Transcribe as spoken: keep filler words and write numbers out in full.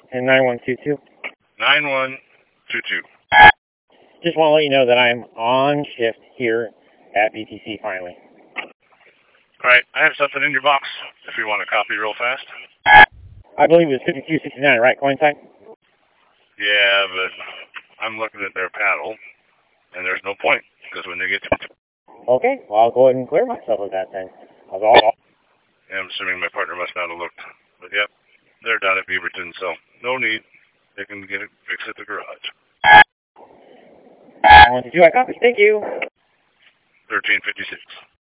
And nine one two two. nine one two two. Just want to let you know that I'm on shift here at B T C finally. Alright, I have something in your box if you want a copy real fast. I believe it was fifty-two sixty-nine, right, Coinside? Yeah, but I'm looking at their paddle, and there's no point, because when they get to... Okay, well, I'll go ahead and clear myself of that then. I'll go all... I'm assuming my partner must not have looked. But yep, they're down at Beaverton, so no need. They can get it fixed at the garage. I want to do I copy. Thank you. thirteen fifty-six.